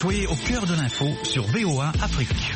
Soyez au cœur de l'info sur VOA Afrique.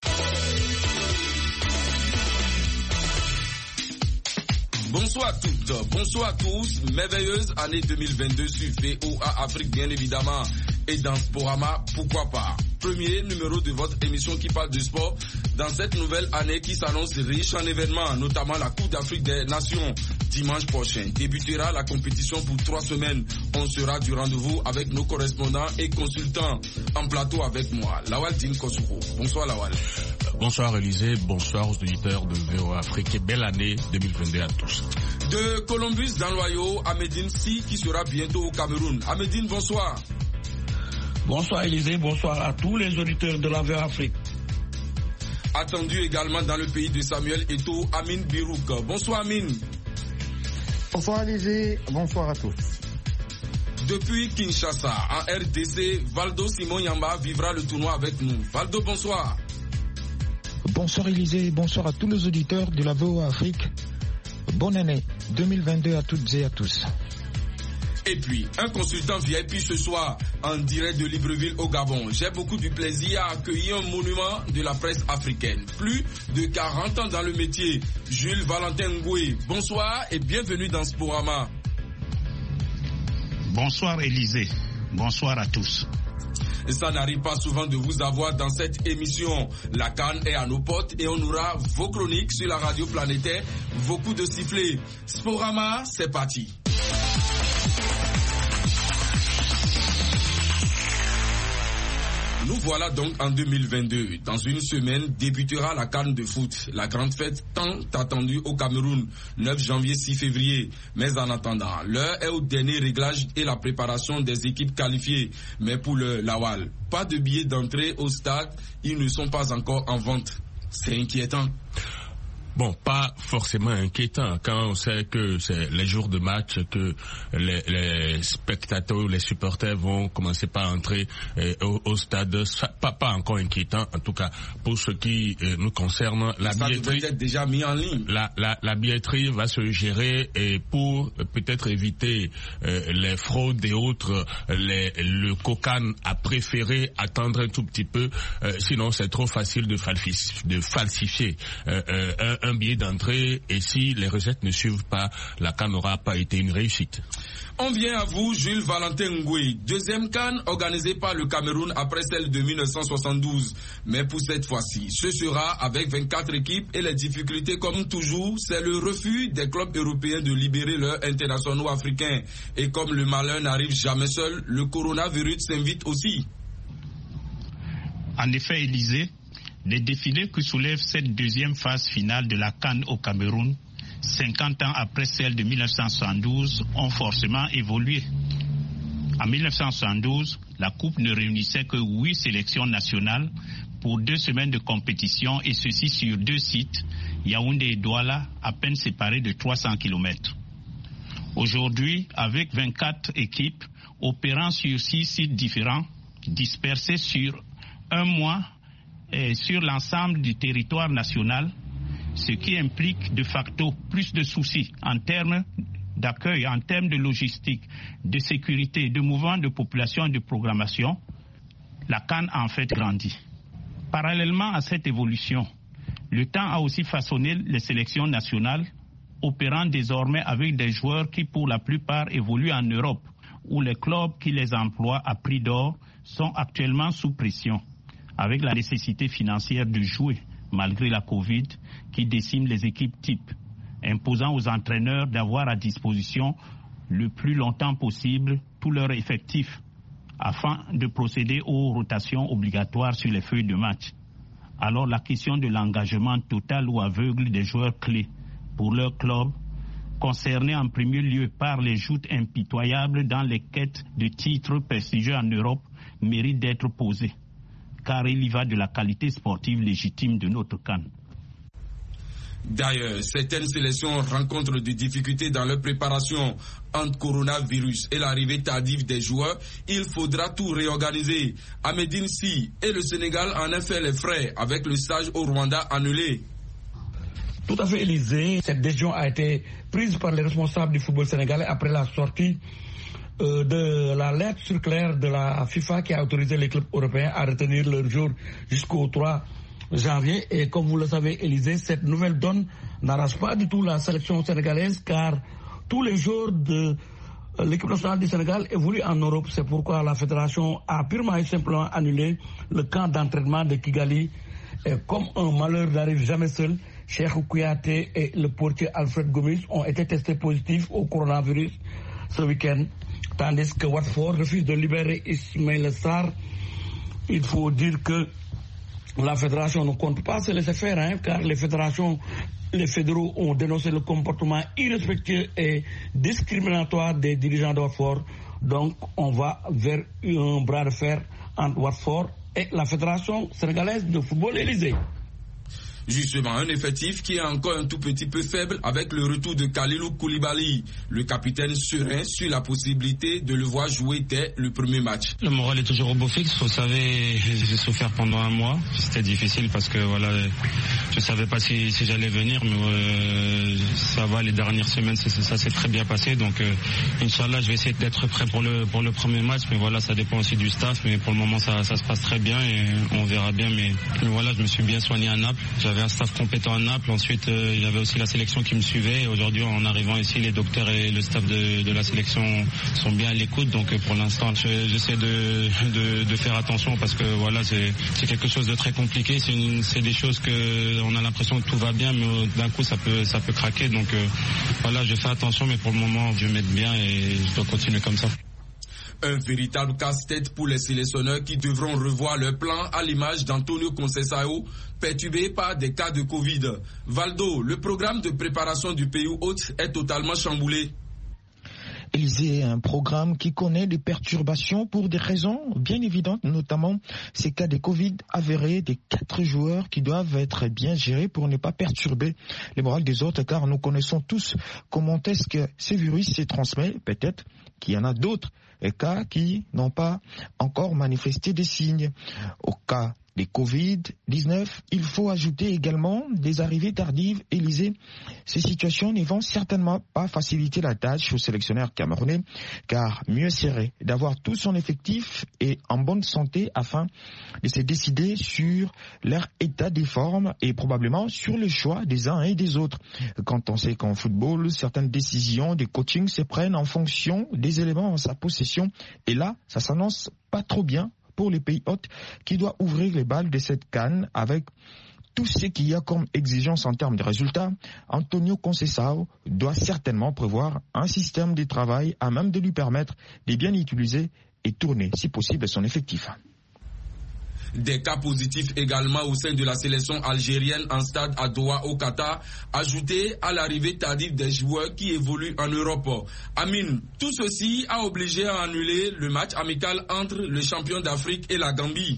Bonsoir à toutes, bonsoir à tous. Merveilleuse année 2022 sur VOA Afrique, bien évidemment. Et dans Sporama, pourquoi pas. Premier numéro de votre émission qui parle du sport dans cette nouvelle année qui s'annonce riche en événements, notamment la Coupe d'Afrique des Nations. Dimanche prochain débutera la compétition pour 3 semaines. On sera du rendez-vous avec nos correspondants et consultants. En plateau avec moi, Lawal Din Kosoko. Bonsoir Lawal. Bonsoir Élisée, bonsoir aux auditeurs de VOA Afrique et belle année 2022 à tous. De Columbus dans l'Ohio, Ahmedine Si qui sera bientôt au Cameroun. Ahmedine, bonsoir. Bonsoir Élisée, bonsoir à tous les auditeurs de la VOA Afrique. Attendu également dans le pays de Samuel Eto'o, Amine Birouk. Bonsoir Amine. Bonsoir Élisée, bonsoir à tous. Depuis Kinshasa, en RDC, Valdo Simon Yamba vivra le tournoi avec nous. Valdo, bonsoir. Bonsoir Élisée, bonsoir à tous les auditeurs de la VOA Afrique. Bonne année 2022 à toutes et à tous. Et puis, un consultant VIP ce soir, en direct de Libreville au Gabon. J'ai beaucoup de plaisir à accueillir un monument de la presse africaine. Plus de 40 ans dans le métier, Jules Valentin Ngoué. Bonsoir et bienvenue dans Sporama. Bonsoir Élisée, bonsoir à tous. Ça n'arrive pas souvent de vous avoir dans cette émission. La CAN est à nos portes et on aura vos chroniques sur la radio planétaire, vos coups de sifflet. Sporama, c'est parti. Nous voilà donc en 2022. Dans une semaine débutera la CAN de foot, la grande fête tant attendue au Cameroun, 9 janvier 6 février. Mais en attendant, l'heure est au dernier réglage et la préparation des équipes qualifiées. Mais pour le Lawal, pas de billets d'entrée au stade, ils ne sont pas encore en vente. C'est inquiétant. Bon, pas forcément inquiétant quand on sait que c'est les jours de match que les spectateurs, les supporters vont commencer par entrer au stade. Pas encore inquiétant, en tout cas pour ce qui nous concerne. La billetterie est déjà mis en ligne. La billetterie va se gérer et pour peut-être éviter les fraudes et autres, le COCAN a préféré attendre un tout petit peu, sinon c'est trop facile de falsifier un billet d'entrée et si les recettes ne suivent pas, la CAN n'aura pas été une réussite. On vient à vous, Jules Valentin Ngoué. Deuxième CAN organisée par le Cameroun après celle de 1972. Mais pour cette fois-ci, ce sera avec 24 équipes et les difficultés comme toujours, c'est le refus des clubs européens de libérer leurs internationaux africains. Et comme le malheur n'arrive jamais seul, le coronavirus s'invite aussi. En effet, Élisée, les défilés que soulève cette deuxième phase finale de la CAN au Cameroun, 50 ans après celle de 1972, ont forcément évolué. En 1972, la Coupe ne réunissait que 8 sélections nationales pour 2 semaines de compétition et ceci sur 2 sites, Yaoundé et Douala, à peine séparés de 300 km. Aujourd'hui, avec 24 équipes opérant sur 6 sites différents, dispersés sur un mois, et sur l'ensemble du territoire national, ce qui implique de facto plus de soucis en termes d'accueil, en termes de logistique, de sécurité, de mouvement de population et de programmation, la CAN a en fait grandi. Parallèlement à cette évolution, le temps a aussi façonné les sélections nationales, opérant désormais avec des joueurs qui pour la plupart évoluent en Europe, où les clubs qui les emploient à prix d'or sont actuellement sous pression, avec la nécessité financière de jouer, malgré la Covid, qui décime les équipes types, imposant aux entraîneurs d'avoir à disposition le plus longtemps possible tout leur effectif, afin de procéder aux rotations obligatoires sur les feuilles de match. Alors la question de l'engagement total ou aveugle des joueurs clés pour leur club, concernés en premier lieu par les joutes impitoyables dans les quêtes de titres prestigieux en Europe, mérite d'être posée, car il y va de la qualité sportive légitime de notre CAN. D'ailleurs, certaines sélections rencontrent des difficultés dans leur préparation entre coronavirus et l'arrivée tardive des joueurs. Il faudra tout réorganiser. Ahmedine Si et le Sénégal en ont fait les frais avec le stage au Rwanda annulé. Tout à fait, Élisée. Cette décision a été prise par les responsables du football sénégalais après la sortie de la lettre circulaire de la FIFA qui a autorisé les clubs européens à retenir leur jour jusqu'au 3 janvier. Et comme vous le savez, Élysée, cette nouvelle donne n'arrange pas du tout la sélection sénégalaise, car tous les jours de l'équipe nationale du Sénégal évolue en Europe. C'est pourquoi la fédération a purement et simplement annulé le camp d'entraînement de Kigali. Et comme un malheur n'arrive jamais seul, Cheikhou Kouyaté et le portier Alfred Gomis ont été testés positifs au coronavirus ce week-end, tandis que Watford refuse de libérer Ismaïla Sarr. Il faut dire que la fédération ne compte pas se laisser faire, car les fédéraux ont dénoncé le comportement irrespectueux et discriminatoire des dirigeants de Watford. Donc on va vers un bras de fer entre Watford et la fédération sénégalaise de football Élysée. Justement, un effectif qui est encore un tout petit peu faible avec le retour de Kalilou Koulibaly. Le capitaine serein sur la possibilité de le voir jouer dès le premier match. Le moral est toujours au beau fixe. Vous savez, j'ai souffert pendant un mois. C'était difficile parce que voilà, je savais pas si j'allais venir, mais ça va. Les dernières semaines, ça s'est très bien passé. Donc, Inch'Allah, je vais essayer d'être prêt pour le premier match. Mais voilà, ça dépend aussi du staff. Mais pour le moment, ça se passe très bien et on verra bien. Mais voilà, je me suis bien soigné à Naples. J'avais un staff compétent à Naples. Ensuite, il y avait aussi la sélection qui me suivait. Et aujourd'hui, en arrivant ici, les docteurs et le staff de la sélection sont bien à l'écoute. Donc, pour l'instant, j'essaie de faire attention parce que voilà, c'est quelque chose de très compliqué. C'est des choses que on a l'impression que tout va bien, mais d'un coup, ça peut craquer. Donc, voilà, je fais attention, mais pour le moment, je vais m'être bien et je dois continuer comme ça. Un véritable casse-tête pour les sélectionneurs qui devront revoir leur plan à l'image d'Antonio Conceição, perturbé par des cas de Covid. Valdo, le programme de préparation du pays hôte est totalement chamboulé. Élysée, un programme qui connaît des perturbations pour des raisons bien évidentes, notamment ces cas de Covid avérés des 4 joueurs qui doivent être bien gérés pour ne pas perturber les morales des autres, car nous connaissons tous comment est-ce que ce virus se transmet. Peut-être qu'il y en a d'autres cas qui n'ont pas encore manifesté des signes. Au cas des Covid-19, il faut ajouter également des arrivées tardives. Élysée, ces situations ne vont certainement pas faciliter la tâche aux sélectionneurs camerounais, car mieux serait d'avoir tout son effectif et en bonne santé afin de se décider sur leur état de forme et probablement sur le choix des uns et des autres. Quand on sait qu'en football, certaines décisions des coachings se prennent en fonction des éléments en sa possession, et là, ça s'annonce pas trop bien pour les pays hôtes qui doivent ouvrir les balles de cette CAN avec tout ce qu'il y a comme exigence en termes de résultats. Antonio Conceição doit certainement prévoir un système de travail à même de lui permettre de bien utiliser et tourner, si possible, son effectif. Des cas positifs également au sein de la sélection algérienne en stade à Doha au Qatar, ajoutés à l'arrivée tardive des joueurs qui évoluent en Europe. Amine, tout ceci a obligé à annuler le match amical entre le champion d'Afrique et la Gambie.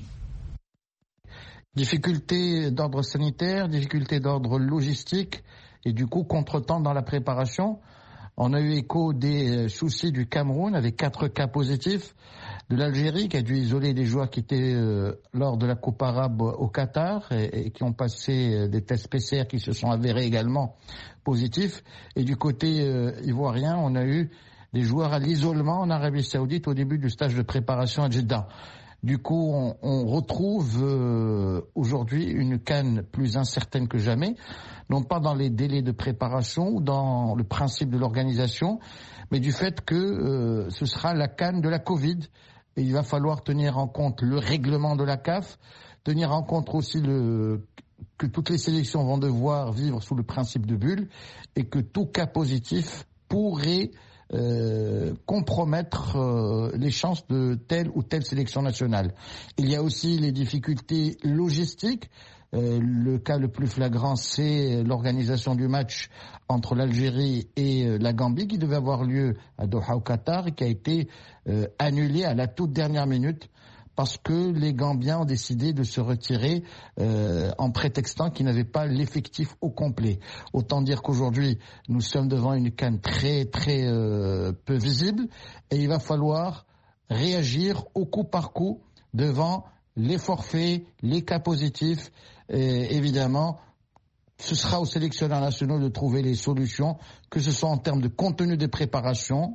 Difficultés d'ordre sanitaire, difficultés d'ordre logistique et du coup contretemps dans la préparation. On a eu écho des soucis du Cameroun avec 4 cas positifs, de l'Algérie qui a dû isoler des joueurs qui étaient lors de la Coupe arabe au Qatar et qui ont passé des tests PCR qui se sont avérés également positifs. Et du côté ivoirien, on a eu des joueurs à l'isolement en Arabie Saoudite au début du stage de préparation à Jeddah. Du coup, on retrouve aujourd'hui une CAN plus incertaine que jamais, non pas dans les délais de préparation ou dans le principe de l'organisation, mais du fait que ce sera la CAN de la Covid. Et il va falloir tenir en compte le règlement de la CAF, tenir en compte aussi que toutes les sélections vont devoir vivre sous le principe de bulle et que tout cas positif pourrait compromettre les chances de telle ou telle sélection nationale. Il y a aussi les difficultés logistiques. Le cas le plus flagrant, c'est l'organisation du match entre l'Algérie et la Gambie qui devait avoir lieu à Doha au Qatar et qui a été annulé à la toute dernière minute parce que les Gambiens ont décidé de se retirer en prétextant qu'ils n'avaient pas l'effectif au complet. Autant dire qu'aujourd'hui, nous sommes devant une CAN très très peu visible et il va falloir réagir au coup par coup devant les forfaits, les cas positifs. Et évidemment, ce sera aux sélectionneurs nationaux de trouver les solutions, que ce soit en termes de contenu de préparation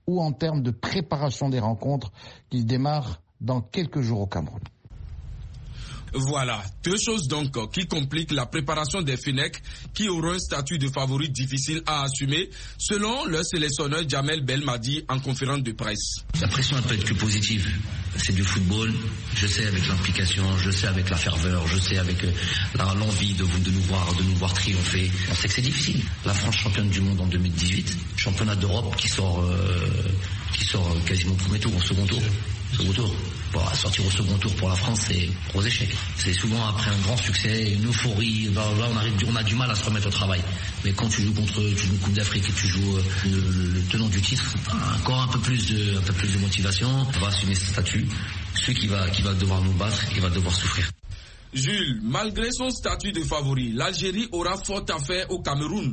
ou en termes de préparation des rencontres qui démarrent dans quelques jours au Cameroun. Voilà, deux choses donc qui compliquent la préparation des Fennecs qui auront un statut de favori difficile à assumer, selon le sélectionneur Djamel Belmadi en conférence de presse. La pression elle peut être que positive. C'est du football, je sais avec l'implication, je sais avec la ferveur, je sais avec l'envie de nous voir triompher. On sait que c'est difficile. La France championne du monde en 2018, championnat d'Europe qui sort quasiment au premier tour, au second tour. Bon, sortir au second tour pour la France, c'est gros échec. C'est souvent après un grand succès, une euphorie, là on a du mal à se remettre au travail. Mais quand tu joues une Coupe d'Afrique et tu joues le tenant du titre, encore un peu plus de motivation, on va assumer ce statut. Celui qui va devoir nous battre, il va devoir souffrir. Jules, malgré son statut de favori, l'Algérie aura fort à faire au Cameroun.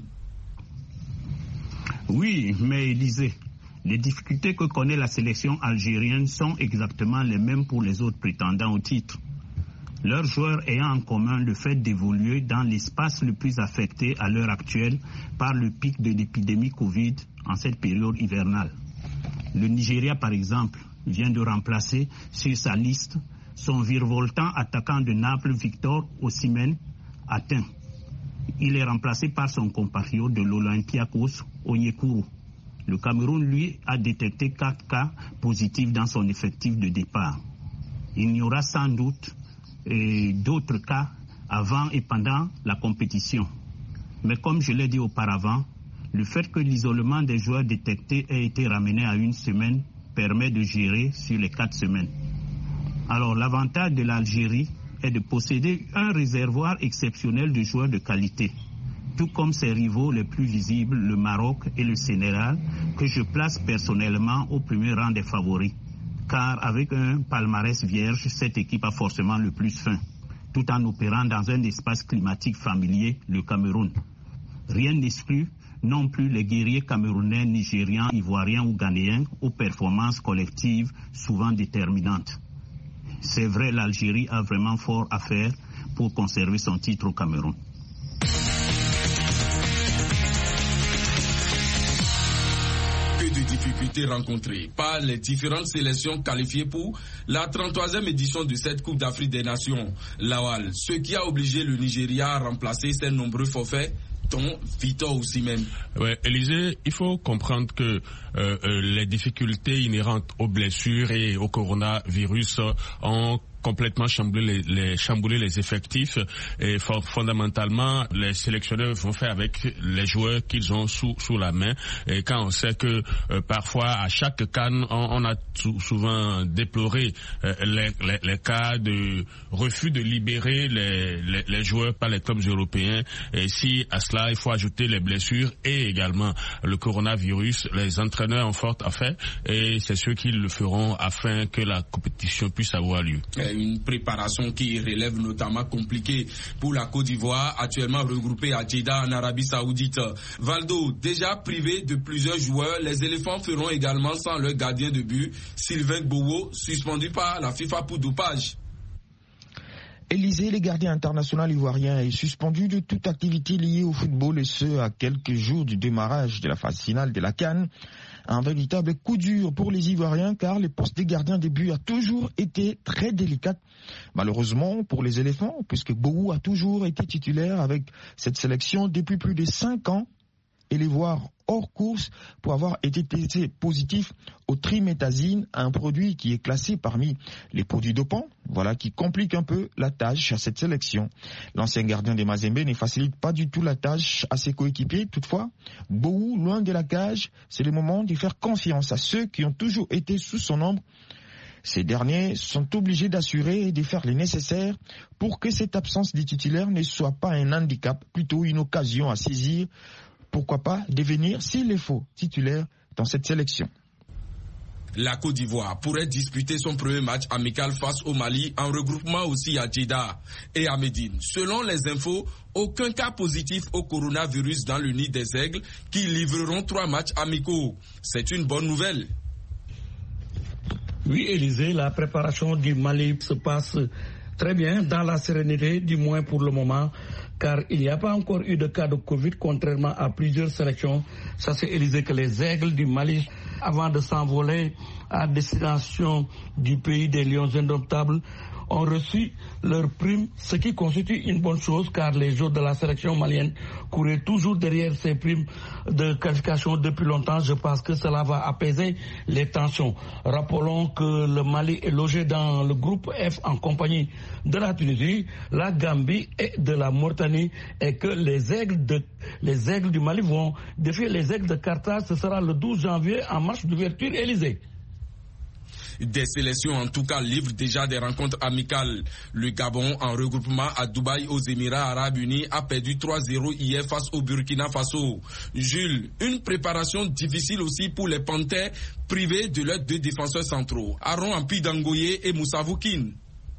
Oui, mais Élysée, les difficultés que connaît la sélection algérienne sont exactement les mêmes pour les autres prétendants au titre. Leurs joueurs ayant en commun le fait d'évoluer dans l'espace le plus affecté à l'heure actuelle par le pic de l'épidémie Covid en cette période hivernale. Le Nigeria, par exemple, vient de remplacer sur sa liste son virevoltant attaquant de Naples Victor Osimhen atteint. Il est remplacé par son compatriote de l'Olympiakos, Onyekuru. Le Cameroun, lui, a détecté 4 cas positifs dans son effectif de départ. Il y aura sans doute d'autres cas avant et pendant la compétition. Mais comme je l'ai dit auparavant, le fait que l'isolement des joueurs détectés ait été ramené à 1 semaine permet de gérer sur les 4 semaines. Alors l'avantage de l'Algérie est de posséder un réservoir exceptionnel de joueurs de qualité, tout comme ses rivaux les plus visibles, le Maroc et le Sénégal, que je place personnellement au premier rang des favoris. Car avec un palmarès vierge, cette équipe a forcément le plus faim, tout en opérant dans un espace climatique familier, le Cameroun. Rien n'exclut non plus les guerriers camerounais, nigérians, ivoiriens ou ghanéens aux performances collectives souvent déterminantes. C'est vrai, l'Algérie a vraiment fort à faire pour conserver son titre au Cameroun. De difficultés rencontrées par les différentes sélections qualifiées pour la 33e édition de cette Coupe d'Afrique des Nations. Lawal, ce qui a obligé le Nigeria à remplacer ses nombreux forfaits, dont Victor Osimhen. Ouais, Élysée, il faut comprendre que les difficultés inhérentes aux blessures et au coronavirus ont complètement chambouler les effectifs et fondamentalement les sélectionneurs vont faire avec les joueurs qu'ils ont sous la main. Et quand on sait que parfois à chaque CAN on a souvent déploré les cas de refus de libérer les joueurs par les clubs européens, et si à cela il faut ajouter les blessures et également le coronavirus, les entraîneurs ont fort à faire et c'est ceux qui le feront afin que la compétition puisse avoir lieu. Une préparation qui relève notamment compliquée pour la Côte d'Ivoire, actuellement regroupée à Jeddah en Arabie Saoudite. Valdo, déjà privé de plusieurs joueurs, les éléphants feront également sans leur gardien de but, Sylvain Gbowó, suspendu par la FIFA pour dopage. Élysée, le gardien international ivoirien, est suspendu de toute activité liée au football, et ce à quelques jours du démarrage de la phase finale de la CAN. Un véritable coup dur pour les Ivoiriens, car le poste des gardiens de but a toujours été très délicat. Malheureusement pour les éléphants, puisque Gbowó a toujours été titulaire avec cette sélection depuis plus de 5 ans, et les voir hors course pour avoir été testé positif au triméthazine, un produit qui est classé parmi les produits dopants, voilà qui complique un peu la tâche à cette sélection. L'ancien gardien des Mazembe ne facilite pas du tout la tâche à ses coéquipiers. Toutefois, Gbowó, loin de la cage, c'est le moment de faire confiance à ceux qui ont toujours été sous son ombre. Ces derniers sont obligés d'assurer et de faire le nécessaire pour que cette absence des titulaires ne soit pas un handicap, plutôt une occasion à saisir. Pourquoi pas devenir, s'il le faut, titulaire dans cette sélection. La Côte d'Ivoire pourrait disputer son premier match amical face au Mali en regroupement aussi à Jeddah et à Médine. Selon les infos, aucun cas positif au coronavirus dans le nid des Aigles qui livreront 3 matchs amicaux. C'est une bonne nouvelle. Oui, Élysée, la préparation du Mali se passe très bien, dans la sérénité, du moins pour le moment, car il n'y a pas encore eu de cas de Covid, contrairement à plusieurs sélections. Ça, c'est Élysée que les Aigles du Mali avant de s'envoler à destination du pays des lions indomptables, ont reçu leur prime, ce qui constitue une bonne chose car les joueurs de la sélection malienne couraient toujours derrière ces primes de qualification depuis longtemps. Je pense que cela va apaiser les tensions. Rappelons que le Mali est logé dans le groupe F en compagnie de la Tunisie, la Gambie et de la Mauritanie et que les aigles du Mali vont défier les aigles de Carthage. Ce sera le 12 janvier en match d'ouverture Élysée. Des sélections en tout cas livrent déjà des rencontres amicales. Le Gabon en regroupement à Dubaï aux Émirats Arabes Unis a perdu 3-0 hier face au Burkina Faso. Jules, une préparation difficile aussi pour les Panthères privés de leurs deux défenseurs centraux, Aaron Ampidangoye et Moussa Voukine.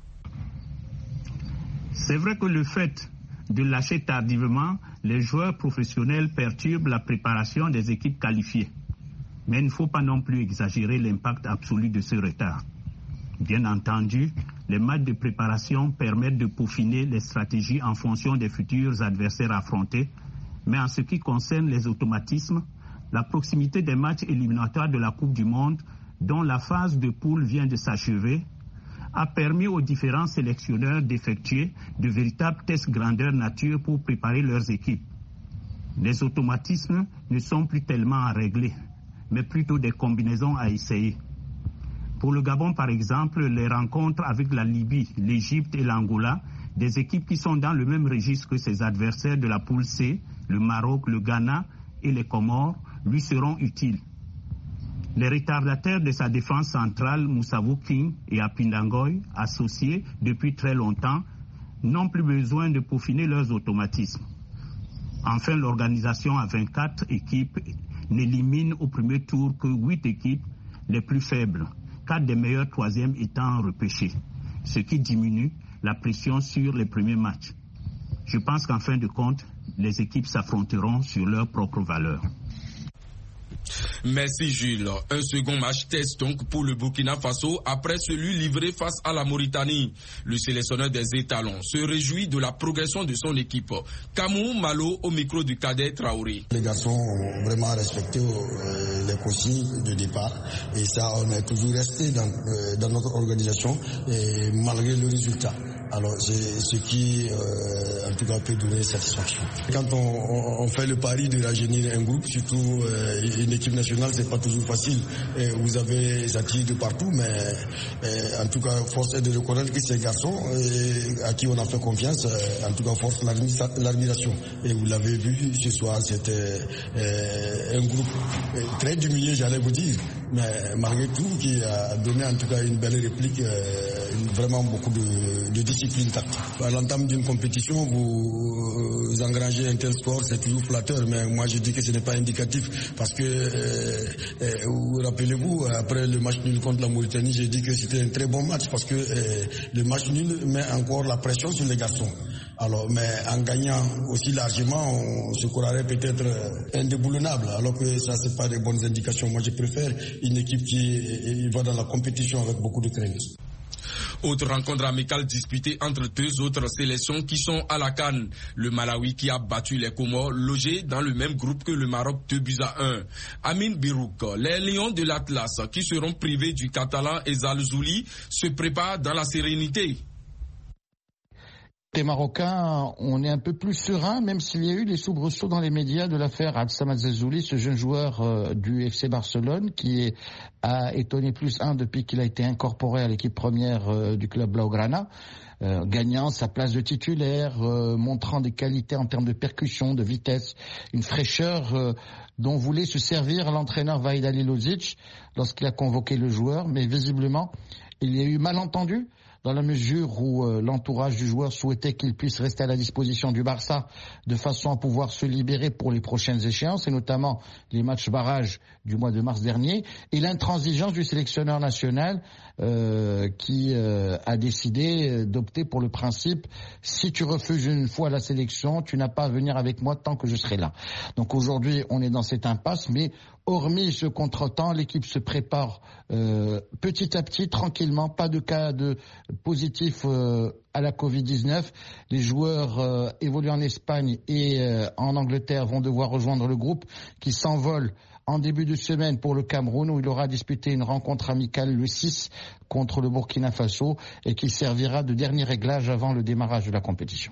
C'est vrai que le fait de lâcher tardivement les joueurs professionnels perturbe la préparation des équipes qualifiées. Mais il ne faut pas non plus exagérer l'impact absolu de ce retard. Bien entendu, les matchs de préparation permettent de peaufiner les stratégies en fonction des futurs adversaires affrontés. Mais en ce qui concerne les automatismes, la proximité des matchs éliminatoires de la Coupe du Monde, dont la phase de poule vient de s'achever, a permis aux différents sélectionneurs d'effectuer de véritables tests grandeur nature pour préparer leurs équipes. Les automatismes ne sont plus tellement à régler, mais plutôt des combinaisons à essayer. Pour le Gabon, par exemple, les rencontres avec la Libye, l'Égypte et l'Angola, des équipes qui sont dans le même registre que ses adversaires de la poule C, le Maroc, le Ghana et les Comores, lui seront utiles. Les retardataires de sa défense centrale, Moussa Voukine et Apindangoy, associés depuis très longtemps, n'ont plus besoin de peaufiner leurs automatismes. Enfin, l'organisation à 24 équipes n'élimine au premier tour que 8 équipes les plus faibles, 4 des meilleurs troisièmes étant repêchés, ce qui diminue la pression sur les premiers matchs. Je pense qu'en fin de compte, les équipes s'affronteront sur leurs propres valeurs. Merci Jules. Un second match test donc pour le Burkina Faso après celui livré face à la Mauritanie. Le sélectionneur des étalons se réjouit de la progression de son équipe. Kamou Malo au micro du cadet Traoré. Les garçons ont vraiment respecté les consignes de départ et ça on est toujours resté dans notre organisation et malgré le résultat. Alors c'est ce qui en tout cas peut donner satisfaction. Quand on fait le pari de rajeunir un groupe, surtout une équipe nationale, c'est pas toujours facile. Et vous avez des attitres de partout, mais en tout cas force est de reconnaître que ces garçons à qui on a fait confiance, en tout cas force l'admiration. Et vous l'avez vu ce soir, c'était un groupe très diminué, j'allais vous dire, mais malgré tout qui a donné en tout cas une belle réplique, vraiment beaucoup de discipline tactique. À l'entame d'une compétition, vous engrangez un tel score, c'est toujours flatteur, mais moi je dis que ce n'est pas indicatif parce que vous rappelez-vous, après le match nul contre la Mauritanie, j'ai dit que c'était un très bon match parce que le match nul met encore la pression sur les garçons. Alors, mais en gagnant aussi largement, on se croirait peut-être indéboulonnable, alors que ça c'est pas des bonnes indications. Moi je préfère une équipe qui va dans la compétition avec beaucoup de crainte. Autre rencontre amicale disputée entre deux autres sélections qui sont à la CAN. Le Malawi qui a battu les Comores, logés dans le même groupe que le Maroc 2-1. Amin Birouk, les Lions de l'Atlas qui seront privés du Catalan Ezal Zouli se préparent dans la sérénité. Les Marocains, on est un peu plus serein, même s'il y a eu des soubresauts dans les médias de l'affaire Abdessamad Zezouli, ce jeune joueur du FC Barcelone qui a étonné plus un depuis qu'il a été incorporé à l'équipe première du club Blaugrana, gagnant sa place de titulaire, montrant des qualités en termes de percussion, de vitesse, une fraîcheur dont voulait se servir l'entraîneur Vahid Halilovic lorsqu'il a convoqué le joueur, mais visiblement il y a eu malentendu, dans la mesure où l'entourage du joueur souhaitait qu'il puisse rester à la disposition du Barça de façon à pouvoir se libérer pour les prochaines échéances, et notamment les matchs barrages du mois de mars dernier, et l'intransigeance du sélectionneur national qui a décidé d'opter pour le principe « si tu refuses une fois la sélection, tu n'as pas à venir avec moi tant que je serai là ». Donc aujourd'hui, on est dans cette impasse, mais hormis ce contretemps, l'équipe se prépare petit à petit, tranquillement, pas de cas de positif à la Covid-19. Les joueurs évoluent en Espagne et en Angleterre vont devoir rejoindre le groupe qui s'envole en début de semaine pour le Cameroun, où il aura disputé une rencontre amicale le 6 contre le Burkina Faso et qui servira de dernier réglage avant le démarrage de la compétition.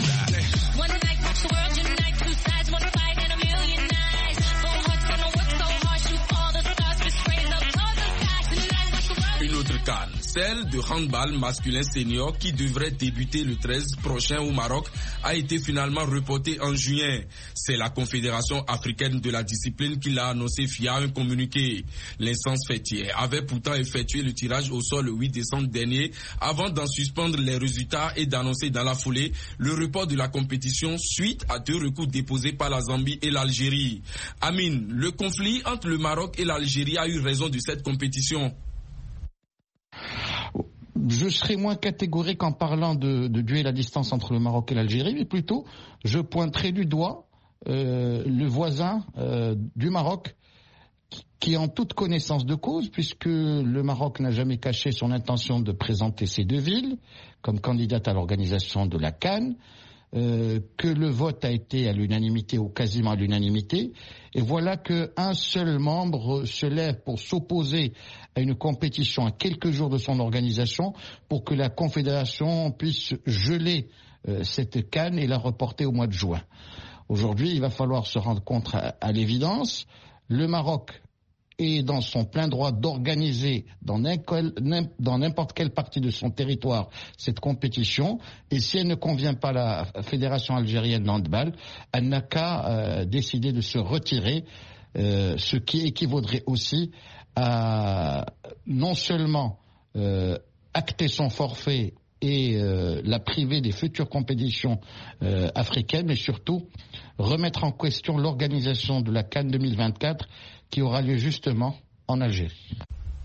CAN, celle de handball masculin senior qui devrait débuter le 13 prochain au Maroc, a été finalement reportée en juin. C'est la Confédération africaine de la discipline qui l'a annoncé via un communiqué. L'instance fêtière avait pourtant effectué le tirage au sort le 8 décembre dernier avant d'en suspendre les résultats et d'annoncer dans la foulée le report de la compétition suite à 2 recours déposés par la Zambie et l'Algérie. Amine, le conflit entre le Maroc et l'Algérie a eu raison de cette compétition. Je serai moins catégorique en parlant de duel à distance entre le Maroc et l'Algérie, mais plutôt je pointerai du doigt le voisin du Maroc qui est en toute connaissance de cause, puisque le Maroc n'a jamais caché son intention de présenter ces 2 villes comme candidates à l'organisation de la CAN, que le vote a été à l'unanimité ou quasiment à l'unanimité, et voilà qu'un seul membre se lève pour s'opposer à une compétition à quelques jours de son organisation pour que la Confédération puisse geler cette CAN et la reporter au mois de juin. Aujourd'hui, il va falloir se rendre compte à l'évidence, le Maroc est dans son plein droit d'organiser dans n'importe quelle partie de son territoire cette compétition, et si elle ne convient pas à la Fédération algérienne de handball, elle n'a qu'à décider de se retirer, ce qui équivaudrait aussi à non seulement acter son forfait et la priver des futures compétitions africaines, mais surtout remettre en question l'organisation de la CAN 2024 qui aura lieu justement en Algérie.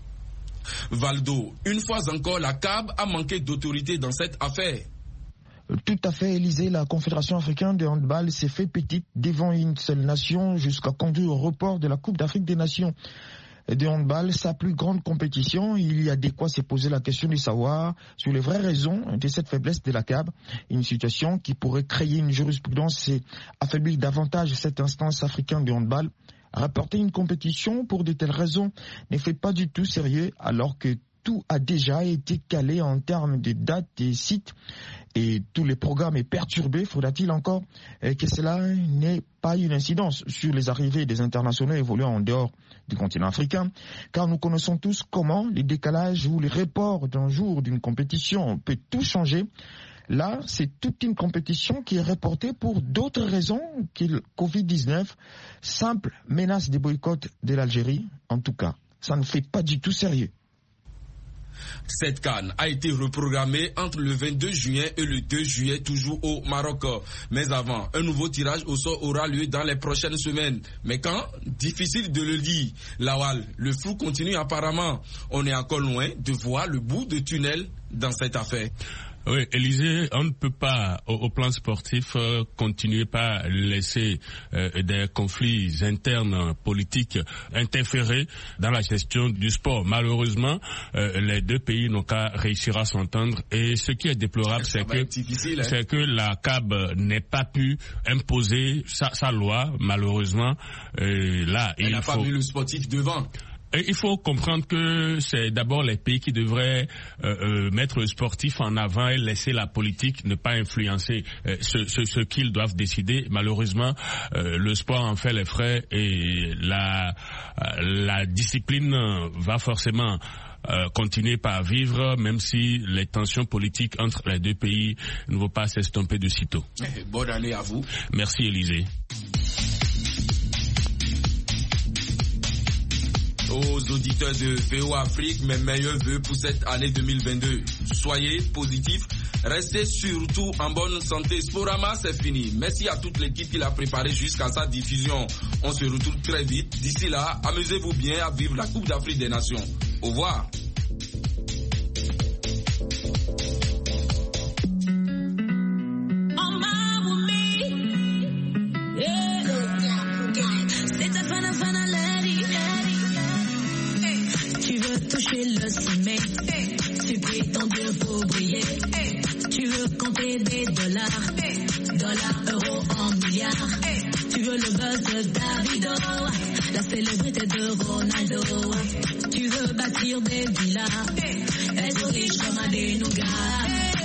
Valdo, une fois encore, la CAB a manqué d'autorité dans cette affaire. Tout à fait, Élysée. La Confédération africaine de handball s'est fait petite devant une seule nation jusqu'à conduire au report de la Coupe d'Afrique des Nations de handball, sa plus grande compétition. Il y a de quoi se poser la question de savoir sur les vraies raisons de cette faiblesse de la CAB, une situation qui pourrait créer une jurisprudence et affaiblir davantage cette instance africaine de handball. Rapporter une compétition pour de telles raisons ne fait pas du tout sérieux, alors que tout a déjà été calé en termes de dates et sites et tout le programme est perturbé. Faudra-t-il encore que cela n'ait pas une incidence sur les arrivées des internationaux évoluant en dehors du continent africain, car nous connaissons tous comment les décalages ou les reports d'un jour d'une compétition peut tout changer. Là, c'est toute une compétition qui est reportée pour d'autres raisons que le Covid-19, simple menace de boycott de l'Algérie. En tout cas, ça ne fait pas du tout sérieux. Cette CAN a été reprogrammée entre le 22 juin et le 2 juillet, toujours au Maroc. Mais avant, un nouveau tirage au sort aura lieu dans les prochaines semaines. Mais quand? Difficile de le dire. Lawal, le flou continue apparemment. On est encore loin de voir le bout de tunnel dans cette affaire. Oui, Élysée, on ne peut pas, au plan sportif, continuer par laisser des conflits internes politiques interférer dans la gestion du sport. Malheureusement, les 2 pays n'ont qu'à réussir à s'entendre, et ce qui est déplorable, c'est que la CAB n'ait pas pu imposer sa loi, malheureusement. Là, elle n'a pas mis le sportif devant. Et il faut comprendre que c'est d'abord les pays qui devraient mettre le sportif en avant et laisser la politique ne pas influencer ce qu'ils doivent décider. Malheureusement, le sport en fait les frais, et la discipline va forcément continuer par vivre, même si les tensions politiques entre les 2 pays ne vont pas s'estomper de sitôt. Bonne année à vous. Merci, Élysée. Aux auditeurs de VOA Afrique, mes meilleurs vœux pour cette année 2022. Soyez positifs, restez surtout en bonne santé. Sporama, c'est fini. Merci à toute l'équipe qui l'a préparé jusqu'à sa diffusion. On se retrouve très vite. D'ici là, amusez-vous bien à vivre la Coupe d'Afrique des Nations. Au revoir. Tu prétends Dieu pour briller. Tu veux compter des dollars, euros en milliards. Tu veux le buzz de Davido, la célébrité de Ronaldo. Tu veux bâtir des villas, être riche comme à des nougats.